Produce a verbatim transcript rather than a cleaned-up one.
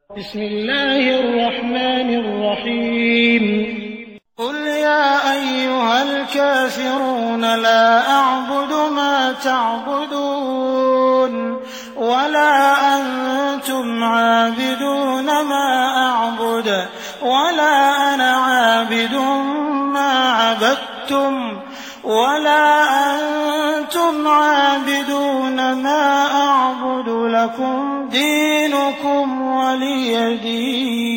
بسم الله الرحمن الرحيم قل يا أيها الكافرون لا أعبد ما تعبدون ولا أنتم عابدون ما أعبد ولا أنا عابد ما عبدتم ولا أنتم عابدون ما أعبد لكم دينكم ولي دين.